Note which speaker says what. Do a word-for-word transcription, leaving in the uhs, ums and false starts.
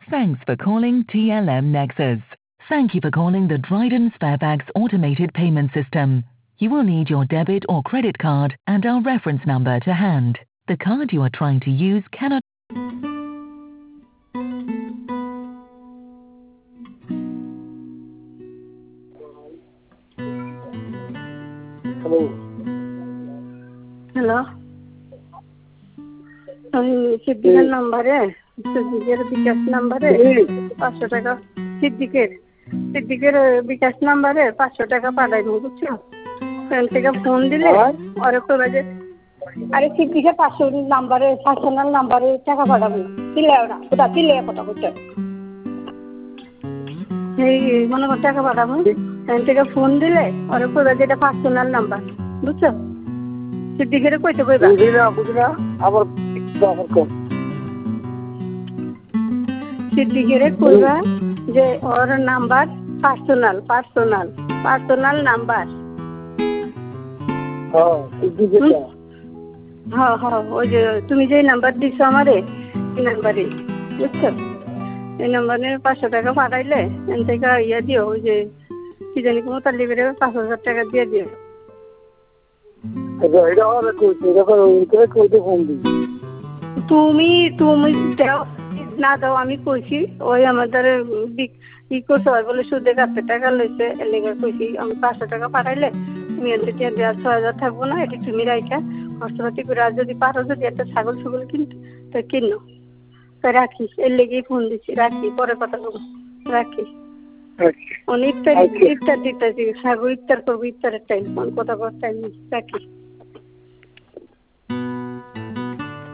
Speaker 1: Thanks for calling T L M Nexus. Thank you for calling the Dryden Sparebags automated payment system. You will need your debit or credit card and our reference number to hand. The card you are trying to use cannot...
Speaker 2: Hello.
Speaker 3: Hello. সিদ্দিকের নাম্বারে সিদ্দিকের বিকাশ নাম্বারে পাঁচশো টাকা সিদ্দিকের সিদ্দিকের বিকাশ নাম্বারে পাঁচশো টাকা পাঠাইবো বুঝছো? ফোন থেকে ফোন দিলে ওরে তোরা যে আরে সিদ্দিকের পাঁচশো নাম্বারে পার্সোনাল নাম্বারে টাকা পাঠাবো দিলে ওরা কোথা দিলে কথা বলছে এই মনে কর টাকা পাঠাবো ফোন থেকে ফোন দিলে ওরে তোরা যেটা পার্সোনাল নাম্বার বুঝছো? সিদ্দিকের কইতে কইবা
Speaker 2: বুঝলা আবার
Speaker 3: সিদ্দিকের কইবা যে ওর number personal personal personal number
Speaker 2: হ্যাঁ সিদ্দিকের
Speaker 3: হ্যাঁ হ্যাঁ ওই যে তুমি যে নাম্বার দিছো আমারে এই নাম্বারে বুঝছো? এই নাম্বারে পাঁচশো টাকা পাঠাইলে এন থেকে ইয়ে দিও ওই যে কি জানি কোনো তার লিবে পাঁচ হাজার টাকা দিয়ে দিও। তুমি তুমি দাও না দাও আমি কইছি ওই আমাদের ই করতে হয় বলে সুদে কাছে টাকা লইছে এর লেগে কইছি আমি পাঁচশো টাকা পাঠাইলে তুমি এর থেকে দেড় ছয় হাজার থাকবো না এটি তুমি রাইখা খরচপাতি করে আর যদি পারো যদি একটা ছাগল ছাগল কিনতে তো কিনো তো রাখি এর লেগেই ফোন দিচ্ছি রাখি পরে কথা বলবো রাখি অনেক ইফতার ইফতার দিতেছি ছাগল ইফতার করবো ইফতারের টাইম কথা বলার টাইম রাখি।